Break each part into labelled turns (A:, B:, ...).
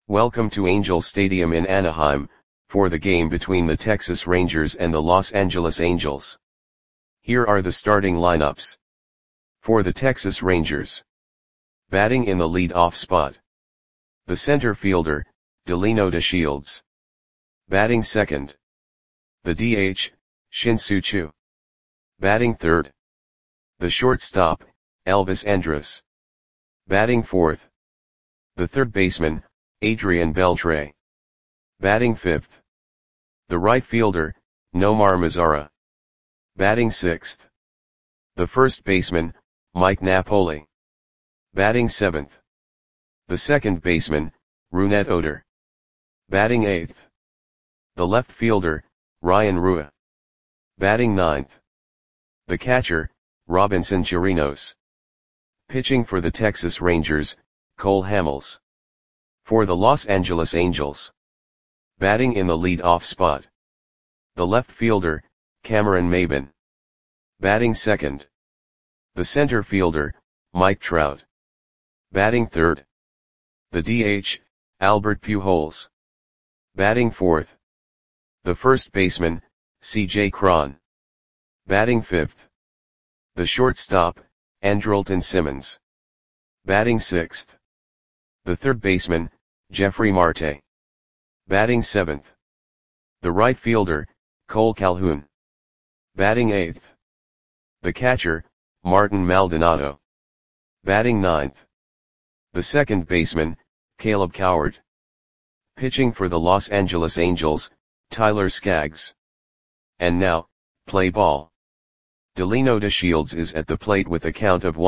A: Welcome to Angel Stadium in Anaheim, for the game between the Texas Rangers and the Los Angeles Angels. Here are the starting lineups. For the Texas Rangers. Batting in the lead-off spot. The center fielder, Delino DeShields. Batting second. The DH, Shin-Soo Choo. Batting third. The shortstop, Elvis Andrus. Batting fourth. The third baseman, Adrian Beltre. Batting fifth. The right fielder, Nomar Mazara. Batting sixth. The first baseman, Mike Napoli. Batting seventh. The second baseman, Rougned Odor. Batting eighth. The left fielder, Ryan Rua. Batting ninth. The catcher, Robinson Chirinos. Pitching for the Texas Rangers, Cole Hamels. For the Los Angeles Angels. Batting in the lead-off spot. The left fielder, Cameron Maybin. Batting second. The center fielder, Mike Trout. Batting third. The DH, Albert Pujols. Batting fourth. The first baseman, C.J. Cron. Batting fifth. The shortstop, Andrelton Simmons. Batting sixth. The third baseman, Jeffrey Marte. Batting seventh. The right fielder, Cole Calhoun. Batting eighth. The catcher, Martin Maldonado. Batting ninth. The second baseman, Caleb Coward. Pitching for the Los Angeles Angels, Tyler Skaggs. And now, play ball. Delino DeShields is at the plate with a count of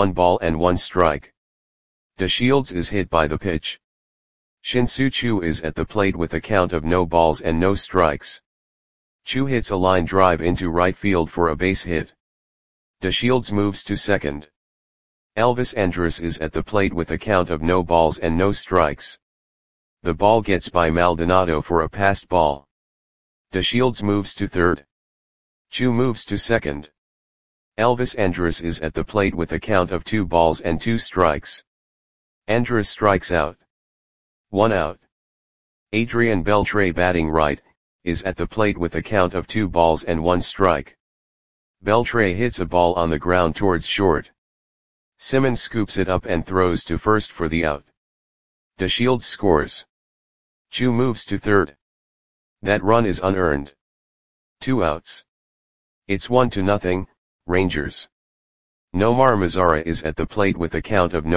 A: 1-1 DeShields is hit by the pitch. Shin-Soo Choo is at the plate with a count of 0-0. Choo hits a line drive into right field for a base hit. DeShields moves to second. Elvis Andrus is at the plate with a count of 0-0. The ball gets by Maldonado for a passed ball. DeShields moves to third. Choo moves to second. Elvis Andrus is at the plate with a count of 2-2. Andrus strikes out. 1 out. Adrian Beltre batting right, is at the plate with a count of 2-1. Beltre hits a ball on the ground towards short. Simmons scoops it up and throws to first for the out. DeShields scores. Choo moves to third. That run is unearned. 2 outs. It's 1-0, Rangers. Nomar Mazara is at the plate with a count of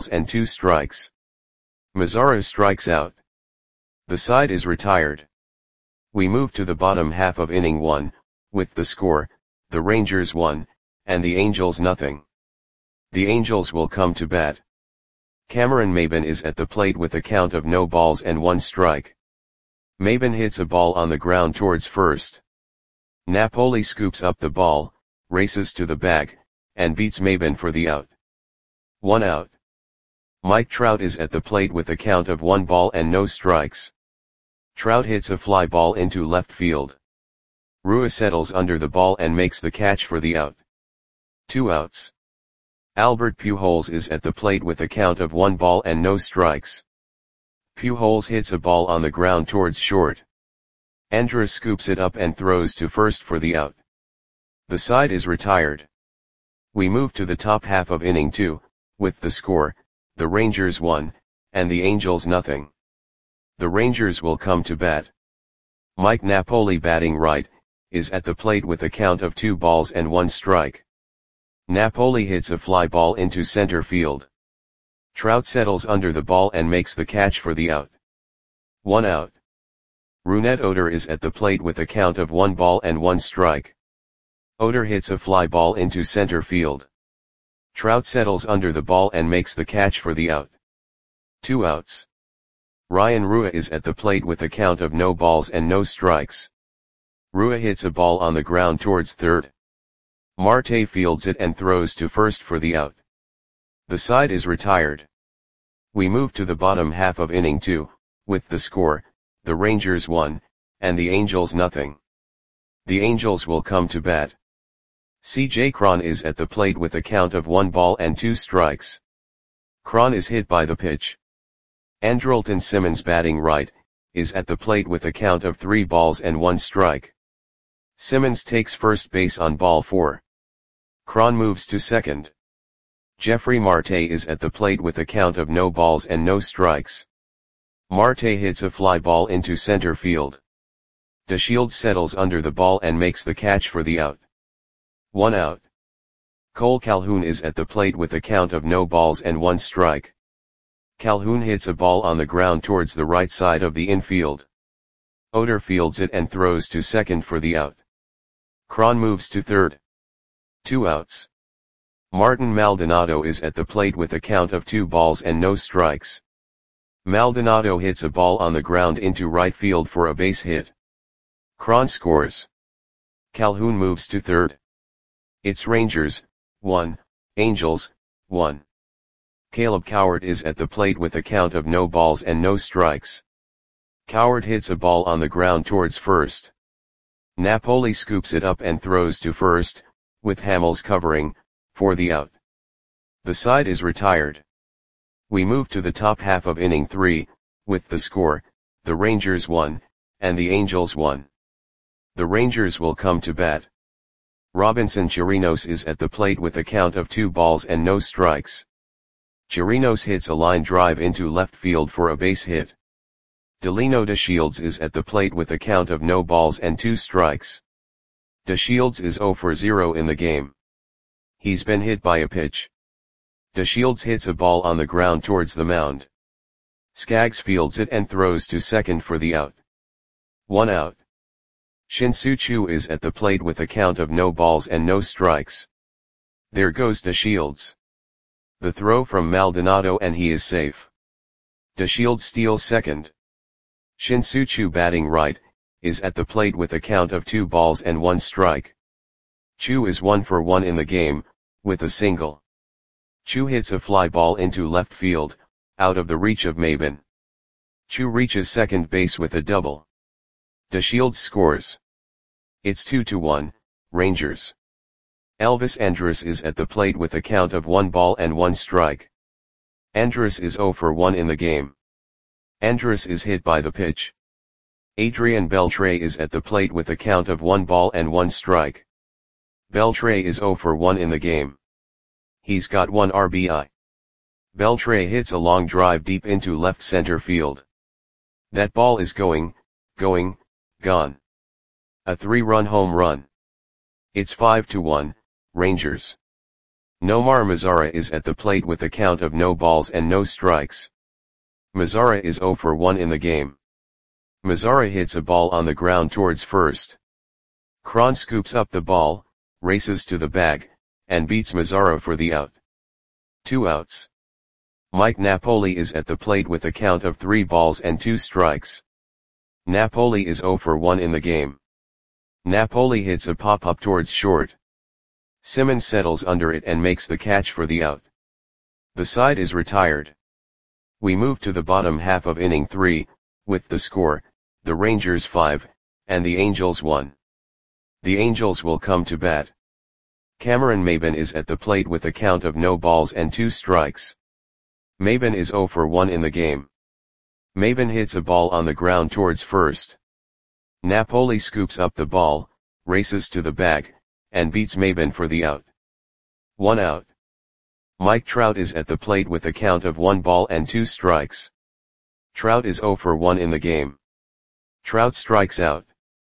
A: 0-2. Mazara strikes out. The side is retired. We move to the bottom half of inning 1, with the score, the Rangers 1, and the Angels 0. The Angels will come to bat. Cameron Maybin is at the plate with a count of 0-1. Maybin hits a ball on the ground towards first. Napoli scoops up the ball, races to the bag, and beats Maybin for the out. 1 out. Mike Trout is at the plate with a count of 1-0. Trout hits a fly ball into left field. Rua settles under the ball and makes the catch for the out. 2 outs. Albert Pujols is at the plate with a count of 1-0. Pujols hits a ball on the ground towards short. Andrus scoops it up and throws to first for the out. The side is retired. We move to the top half of inning 2, with the score, the Rangers 1, and the Angels 0. The Rangers will come to bat. Mike Napoli batting right, is at the plate with a count of 2-1. Napoli hits a fly ball into center field. Trout settles under the ball and makes the catch for the out. 1 out. Rougned Odor is at the plate with a count of 1-1. Odor hits a fly ball into center field. Trout settles under the ball and makes the catch for the out. 2 outs. Ryan Rua is at the plate with a count of 0-0. Rua hits a ball on the ground towards third. Marte fields it and throws to first for the out. The side is retired. We move to the bottom half of inning 2, with the score, the Rangers 1, and the Angels 0. The Angels will come to bat. C.J. Cron is at the plate with a count of 1-2. Cron is hit by the pitch. Andrelton Simmons batting right, is at the plate with a count of 3 balls and 1 strike. Simmons takes first base on ball 4. Cron moves to second. Jeffrey Marte is at the plate with a count of no balls and no strikes. Marte hits a fly ball into center field. DeShields settles under the ball and makes the catch for the out. 1 out. Cole Calhoun is at the plate with a count of no balls and 1 strike. Calhoun hits a ball on the ground towards the right side of the infield. Oder fields it and throws to second for the out. Cron moves to third. 2 outs. Martin Maldonado is at the plate with a count of 2 balls and no strikes. Maldonado hits a ball on the ground into right field for a base hit. Cron scores. Calhoun moves to third. It's Rangers, 1, Angels, 1. Caleb Cowart is at the plate with a count of no balls and no strikes. Cowart hits a ball on the ground towards first. Napoli scoops it up and throws to first, with Hamels covering, for the out. The side is retired. We move to the top half of inning 3, with the score, the Rangers 1, and the Angels 1. The Rangers will come to bat. Robinson Chirinos is at the plate with a count of 2 balls and no strikes. Chirinos hits a line drive into left field for a base hit. Delino DeShields is at the plate with a count of no balls and 2 strikes. DeShields is 0 for 0 in the game. He's been hit by a pitch. DeShields hits a ball on the ground towards the mound. Skaggs fields it and throws to second for the out. 1 out. Shin-Soo Choo is at the plate with a count of no balls and no strikes. There goes DeShields. The throw from Maldonado and he is safe. DeShields steals second. Shin-Soo Choo batting right, is at the plate with a count of 2 balls and 1 strike. Choo is 1 for 1 in the game, with a single. Choo hits a fly ball into left field, out of the reach of Maben. Choo reaches second base with a double. DeShields scores. It's 2-1, Rangers. Elvis Andrus is at the plate with a count of 1 ball and 1 strike. Andrus is 0 for 1 in the game. Andrus is hit by the pitch. Adrian Beltre is at the plate with a count of 1 ball and 1 strike. Beltre is 0 for 1 in the game. He's got 1 RBI. Beltre hits a long drive deep into left center field. That ball is gone. A 3-run home run. It's 5-1, Rangers. Nomar Mazara is at the plate with a count of no balls and no strikes. Mazara is 0 for 1 in the game. Mazara hits a ball on the ground towards first. Cron scoops up the ball, races to the bag, and beats Mazara for the out. 2 outs. Mike Napoli is at the plate with a count of 3 balls and 2 strikes. Napoli is 0 for 1 in the game. Napoli hits a pop-up towards short. Simmons settles under it and makes the catch for the out. The side is retired. We move to the bottom half of inning 3, with the score, the Rangers 5, and the Angels 1. The Angels will come to bat. Cameron Maben is at the plate with a count of no balls and 2 strikes. Maben is 0 for 1 in the game. Maben hits a ball on the ground towards first. Napoli scoops up the ball, races to the bag, and beats Maben for the out. 1 out. Mike Trout is at the plate with a count of 1 ball and 2 strikes. Trout is 0 for 1 in the game. Trout strikes out.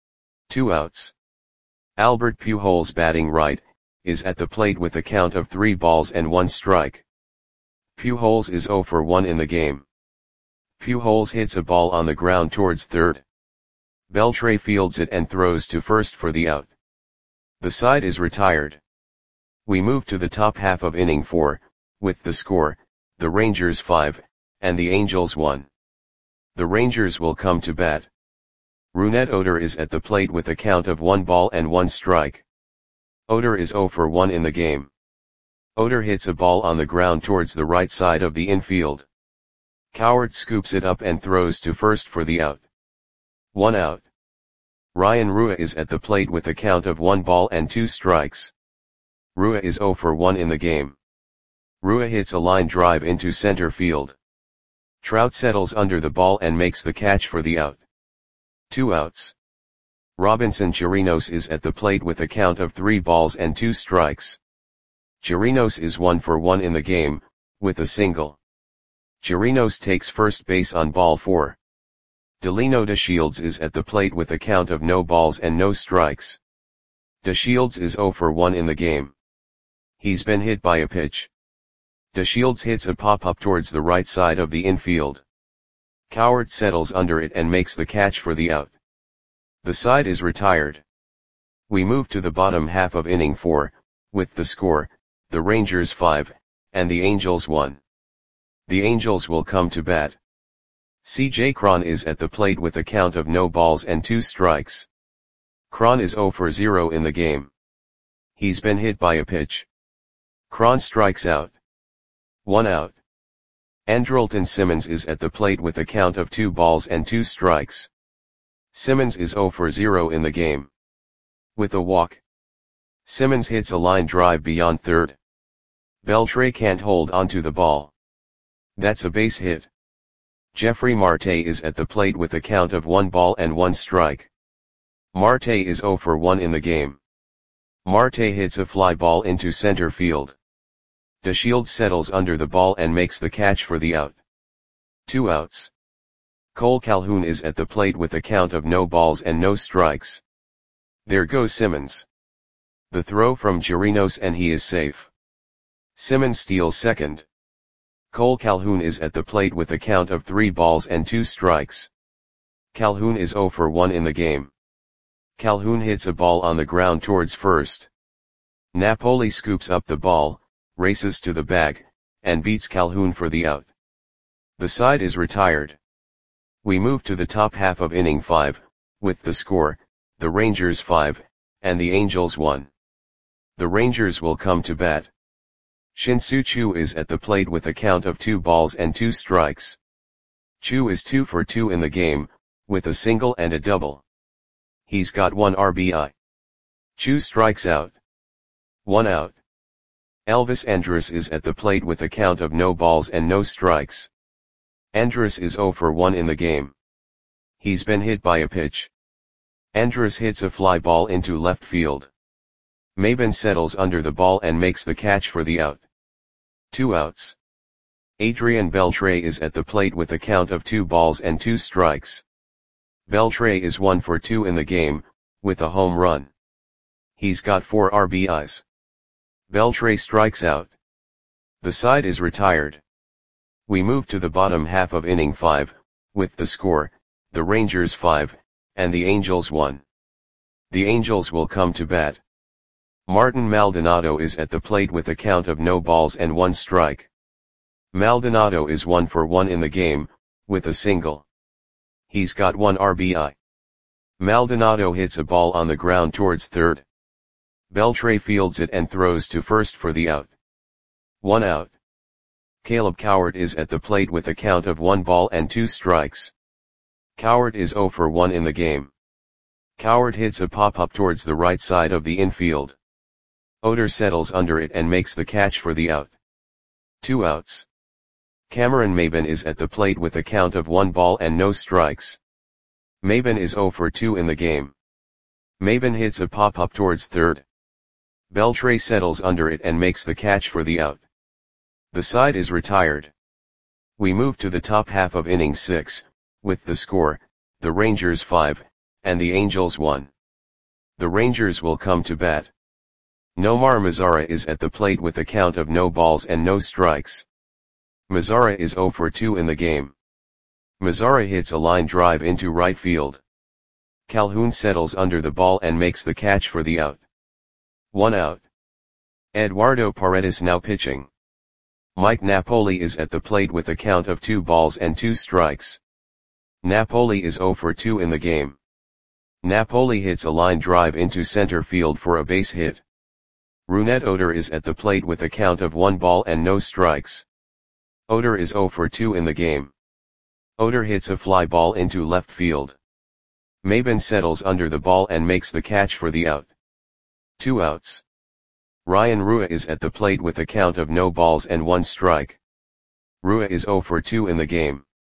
A: 2 outs. Albert Pujols batting right, is at the plate with a count of 3 balls and 1 strike. Pujols is 0 for 1 in the game. Pujols hits a ball on the ground towards third. Beltre fields it and throws to first for the out. The side is retired. We move to the top half of inning 4, with the score, the Rangers 5, and the Angels 1. The Rangers will come to bat. Rougned Odor is at the plate with a count of 1 ball and 1 strike. Odor is 0 for 1 in the game. Odor hits a ball on the ground towards the right side of the infield. Cowart scoops it up and throws to first for the out. 1 out. Ryan Rua is at the plate with a count of 1 ball and 2 strikes. Rua is 0 for 1 in the game. Rua hits a line drive into center field. Trout settles under the ball and makes the catch for the out. 2 outs. Robinson Chirinos is at the plate with a count of 3 balls and 2 strikes. Chirinos is 1 for 1 in the game, with a single. Chirinos takes first base on ball 4. Delino DeShields is at the plate with a count of no balls and no strikes. DeShields is 0 for 1 in the game. He's been hit by a pitch. DeShields hits a pop-up towards the right side of the infield. Cowart settles under it and makes the catch for the out. The side is retired. We move to the bottom half of inning 4, with the score, the Rangers 5, and the Angels 1. The Angels will come to bat. C.J. Cron is at the plate with a count of no balls and 2 strikes. Cron is 0 for 0 in the game. He's been hit by a pitch. Cron strikes out. 1 out. Andrelton Simmons is at the plate with a count of 2 balls and 2 strikes. Simmons is 0 for 0 in the game. With a walk. Simmons hits a line drive beyond third. Beltre can't hold onto the ball. That's a base hit. Jeffrey Marte is at the plate with a count of 1 ball and 1 strike. Marte is 0 for 1 in the game. Marte hits a fly ball into center field. DeShields settles under the ball and makes the catch for the out. 2 outs. Cole Calhoun is at the plate with a count of no balls and no strikes. There goes Simmons. The throw from Chirinos and he is safe. Simmons steals second. Cole Calhoun is at the plate with a count of 3 balls and 2 strikes. Calhoun is 0 for 1 in the game. Calhoun hits a ball on the ground towards first. Napoli scoops up the ball, races to the bag, and beats Calhoun for the out. The side is retired. We move to the top half of inning 5, with the score, the Rangers 5, and the Angels 1. The Rangers will come to bat. Shin-Soo Choo is at the plate with a count of 2 balls and 2 strikes. Choo is 2 for 2 in the game, with a single and a double. He's got 1 RBI. Choo strikes out. 1 out. Elvis Andrus is at the plate with a count of no balls and no strikes. Andrus is 0 for 1 in the game. He's been hit by a pitch. Andrus hits a fly ball into left field. Maben settles under the ball and makes the catch for the out. 2 outs. Adrian Beltre is at the plate with a count of 2 balls and 2 strikes. Beltre is 1 for 2 in the game, with a home run. He's got 4 RBIs. Beltre strikes out. The side is retired. We move to the bottom half of inning 5, with the score, the Rangers 5, and the Angels 1. The Angels will come to bat. Martin Maldonado is at the plate with a count of no balls and 1 strike. Maldonado is 1 for 1 in the game, with a single. He's got 1 RBI. Maldonado hits a ball on the ground towards third. Beltre fields it and throws to first for the out. 1 out. Caleb Cowart is at the plate with a count of 1 ball and 2 strikes. Cowart is 0 for 1 in the game. Cowart hits a pop-up towards the right side of the infield. Oder settles under it and makes the catch for the out. 2 outs. Cameron Maben is at the plate with a count of 1 ball and no strikes. Maben is 0 for 2 in the game. Maben hits a pop-up towards third. Beltre settles under it and makes the catch for the out. The side is retired. We move to the top half of inning 6, with the score, the Rangers 5, and the Angels 1. The Rangers will come to bat. Nomar Mazara is at the plate with a count of no balls and no strikes. Mazara is 0 for 2 in the game. Mazara hits a line drive into right field. Calhoun settles under the ball and makes the catch for the out. 1 out. Eduardo Paredes now pitching. Mike Napoli is at the plate with a count of 2 balls and 2 strikes. Napoli is 0 for 2 in the game. Napoli hits a line drive into center field for a base hit. Rougned Odor is at the plate with a count of 1 ball and no strikes. Odor is 0 for 2 in the game. Odor hits a fly ball into left field. Maben settles under the ball and makes the catch for the out. 2 outs. Ryan Rua is at the plate with a count of no balls and 1 strike. Rua is 0 for 2 in the game.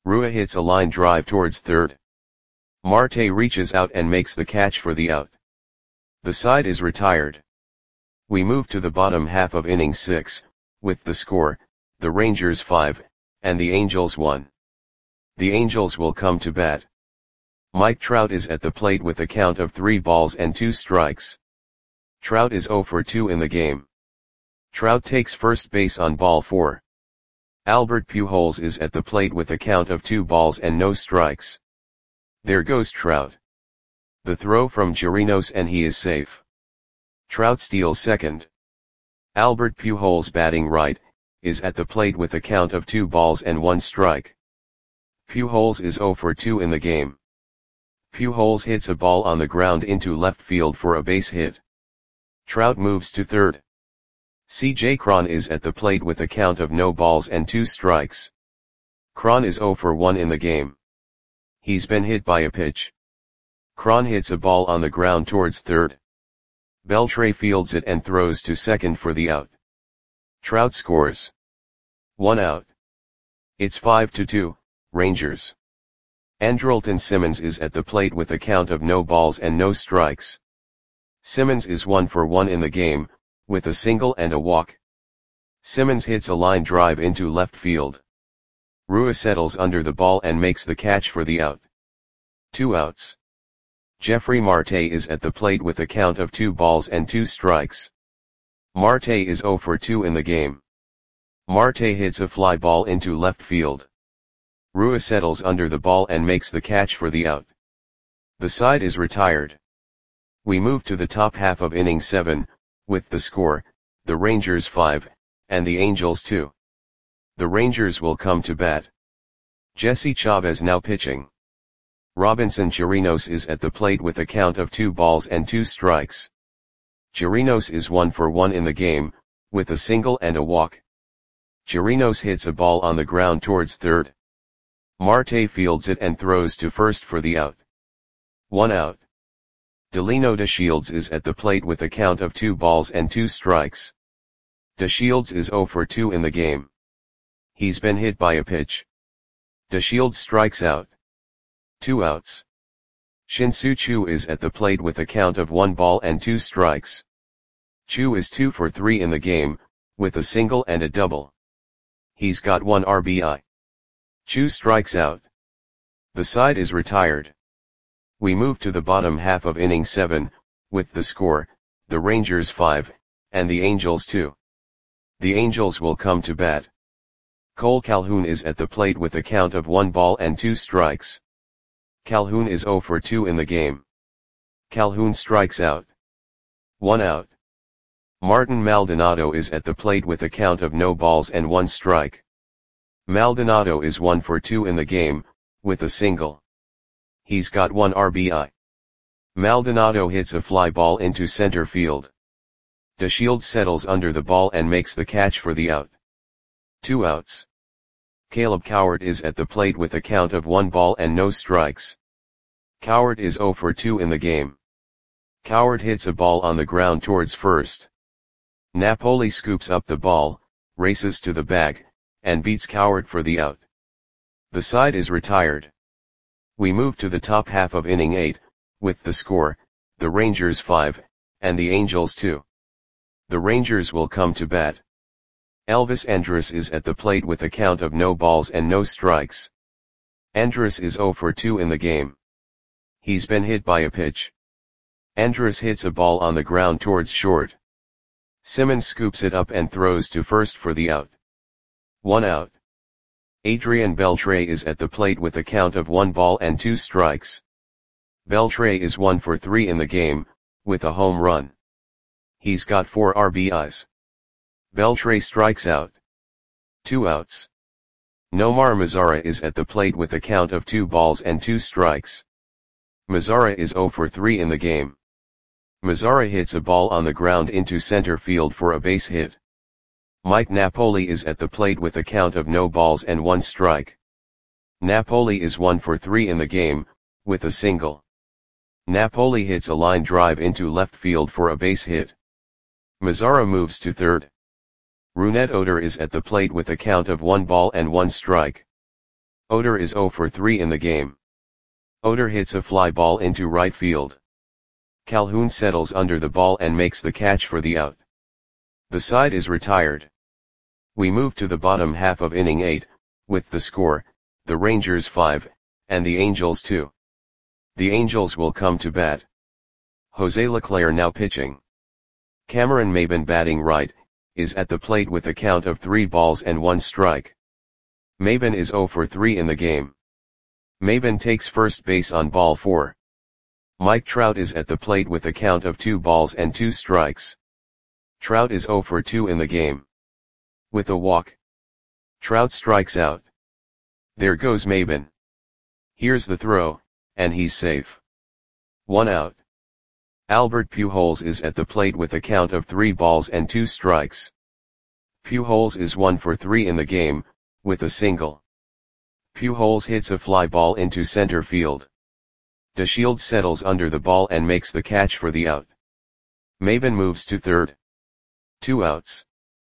A: Rua hits a line drive towards third. Marte reaches out and makes the catch for the out. The side is retired. We move to the bottom half of inning 6, with the score, the Rangers 5, and the Angels 1. The Angels will come to bat. Mike Trout is at the plate with a count of 3 balls and 2 strikes. Trout is 0 for 2 in the game. Trout takes first base on ball 4. Albert Pujols is at the plate with a count of 2 balls and no strikes. There goes Trout. The throw from Chirinos and he is safe. Trout steals second. Albert Pujols, batting right, is at the plate with a count of 2 balls and 1 strike. Pujols is 0 for 2 in the game. Pujols hits a ball on the ground into left field for a base hit. Trout moves to third. C.J. Cron is at the plate with a count of no balls and 2 strikes. Cron is 0 for 1 in the game. He's been hit by a pitch. Cron hits a ball on the ground towards third. Beltre fields it and throws to second for the out. Trout scores. 1 out. It's 5-2, Rangers. Andrelton Simmons is at the plate with a count of no balls and no strikes. Simmons is 1 for 1 in the game, with a single and a walk. Simmons hits a line drive into left field. Rua settles under the ball and makes the catch for the out. 2 outs. Jeffrey Marte is at the plate with a count of 2 balls and 2 strikes. Marte is 0 for 2 in the game. Marte hits a fly ball into left field. Rua settles under the ball and makes the catch for the out. The side is retired. We move to the top half of inning 7, with the score, the Rangers 5, and the Angels 2. The Rangers will come to bat. Jesse Chavez now pitching. Robinson Chirinos is at the plate with a count of 2 balls and 2 strikes. Chirinos is 1 for 1 in the game, with a single and a walk. Chirinos hits a ball on the ground towards third. Marte fields it and throws to first for the out. 1 out. Delino DeShields is at the plate with a count of 2 balls and 2 strikes. DeShields is 0 for 2 in the game. He's been hit by a pitch. DeShields strikes out. 2 outs. Shin-Soo Choo is at the plate with a count of 1 ball and 2 strikes. Choo is 2 for 3 in the game, with a single and a double. He's got 1 RBI. Choo strikes out. The side is retired. We move to the bottom half of inning 7, with the score, the Rangers 5, and the Angels 2. The Angels will come to bat. Cole Calhoun is at the plate with a count of 1 ball and 2 strikes. Calhoun is 0 for 2 in the game. Calhoun strikes out. 1 out. Martin Maldonado is at the plate with a count of no balls and 1 strike. Maldonado is 1 for 2 in the game, with a single. He's got 1 RBI. Maldonado hits a fly ball into center field. DeShields settles under the ball and makes the catch for the out. 2 outs. Caleb Cowart is at the plate with a count of 1 ball and no strikes. Cowart is 0 for 2 in the game. Cowart hits a ball on the ground towards first. Napoli scoops up the ball, races to the bag, and beats Cowart for the out. The side is retired. We move to the top half of inning 8, with the score, the Rangers 5, and the Angels 2. The Rangers will come to bat. Elvis Andrus is at the plate with a count of no balls and no strikes. Andrus is 0 for 2 in the game. He's been hit by a pitch. Andrus hits a ball on the ground towards short. Simmons scoops it up and throws to first for the out. 1 out. Adrian Beltre is at the plate with a count of 1 ball and 2 strikes. Beltre is 1 for 3 in the game, with a home run. He's got 4 RBIs. Beltre strikes out. 2 outs. Nomar Mazara is at the plate with a count of 2 balls and 2 strikes. Mazara is 0 for 3 in the game. Mazara hits a ball on the ground into center field for a base hit. Mike Napoli is at the plate with a count of no balls and 1 strike. Napoli is 1 for 3 in the game, with a single. Napoli hits a line drive into left field for a base hit. Mazara moves to third. Rougned Odor is at the plate with a count of 1 ball and 1 strike. Oder is 0 for 3 in the game. Oder hits a fly ball into right field. Calhoun settles under the ball and makes the catch for the out. The side is retired. We move to the bottom half of inning 8, with the score, the Rangers 5, and the Angels 2. The Angels will come to bat. Jose Leclerc now pitching. Cameron Maybin batting right, is at the plate with a count of 3 balls and 1 strike. Maybin is 0 for 3 in the game. Maybin takes first base on ball 4. Mike Trout is at the plate with a count of 2 balls and 2 strikes. Trout is 0 for 2 in the game. With a walk, Trout strikes out. There goes Maybin. Here's the throw, and he's safe. 1 out. Albert Pujols is at the plate with a count of 3 balls and 2 strikes. Pujols is 1 for 3 in the game, with a single. Pujols hits a fly ball into center field. DeShields settles under the ball and makes the catch for the out. Maybin moves to third. 2 outs.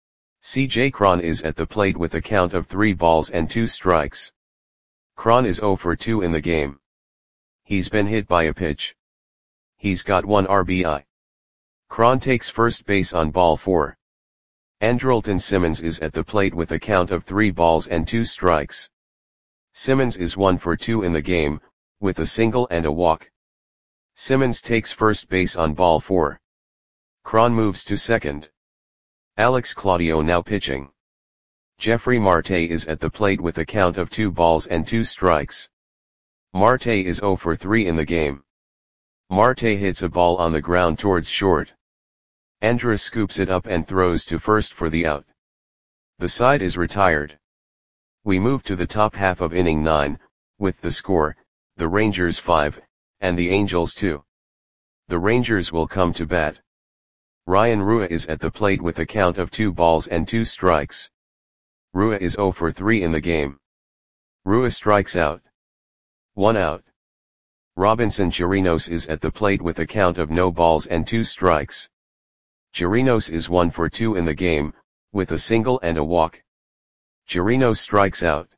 A: C.J. Cron is at the plate with a count of 3 balls and 2 strikes. Cron is 0 for 2 in the game. He's been hit by a pitch. He's got 1 RBI. Cron takes first base on ball 4. Andrelton Simmons is at the plate with a count of 3 balls and 2 strikes. Simmons is 1 for 2 in the game, with a single and a walk. Simmons takes first base on ball 4. Cron moves to second. Alex Claudio now pitching. Jeffrey Marte is at the plate with a count of 2 balls and 2 strikes. Marte is 0 for 3 in the game. Marte hits a ball on the ground towards short. Andrus scoops it up and throws to first for the out. The side is retired. We move to the top half of inning 9, with the score, the Rangers 5, and the Angels 2. The Rangers will come to bat. Ryan Rua is at the plate with a count of 2 balls and 2 strikes. Rua is 0 for 3 in the game. Rua strikes out. 1 out. Robinson Chirinos is at the plate with a count of no balls and 2 strikes. Chirinos is 1 for 2 in the game, with a single and a walk. Chirinos strikes out.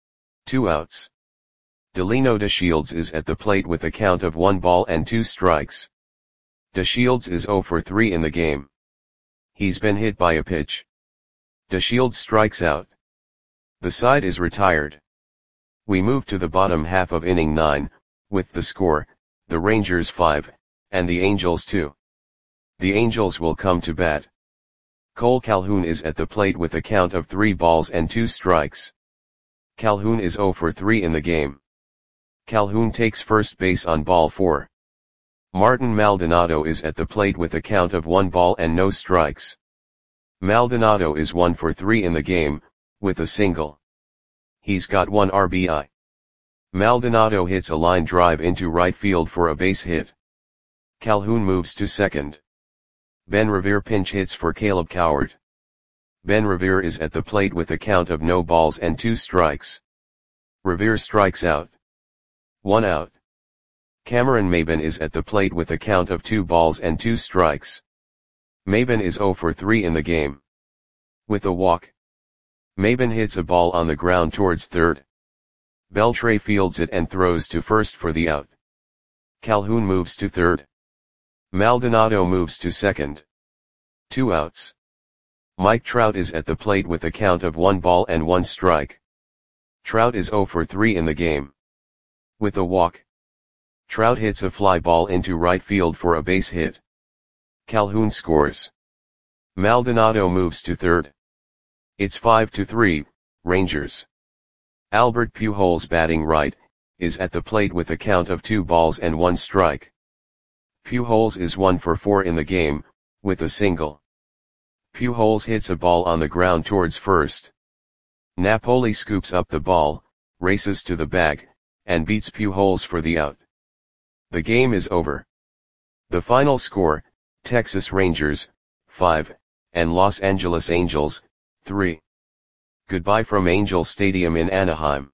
A: 2 outs. Delino DeShields is at the plate with a count of 1 ball and 2 strikes. DeShields is 0 for 3 in the game. He's been hit by a pitch. DeShields strikes out. The side is retired. We move to the bottom half of inning 9, with the score, the Rangers 5, and the Angels 2. The Angels will come to bat. Cole Calhoun is at the plate with a count of 3 balls and 2 strikes. Calhoun is 0 for 3 in the game. Calhoun takes first base on ball 4. Martin Maldonado is at the plate with a count of 1 ball and no strikes. Maldonado is 1 for 3 in the game, with a single. He's got 1 RBI. Maldonado hits a line drive into right field for a base hit. Calhoun moves to second. Ben Revere pinch hits for Caleb Coward. Ben Revere is at the plate with a count of no balls and 2 strikes. Revere strikes out. 1 out. Cameron Maybin is at the plate with a count of 2 balls and 2 strikes. Maybin is 0 for 3 in the game. With a walk, Maybin hits a ball on the ground towards third. Beltre fields it and throws to first for the out. Calhoun moves to third. Maldonado moves to second. 2 outs. Mike Trout is at the plate with a count of 1 ball and 1 strike. Trout is 0 for 3 in the game. With a walk, Trout hits a fly ball into right field for a base hit. Calhoun scores. Maldonado moves to third. It's 5-3, Rangers. Albert Pujols batting right, is at the plate with a count of 2 balls and 1 strike. Pujols is 1 for 4 in the game, with a single. Pujols hits a ball on the ground towards first. Napoli scoops up the ball, races to the bag, and beats Pujols for the out. The game is over. The final score, Texas Rangers, 5, and Los Angeles Angels, 3. Goodbye from Angel Stadium in Anaheim.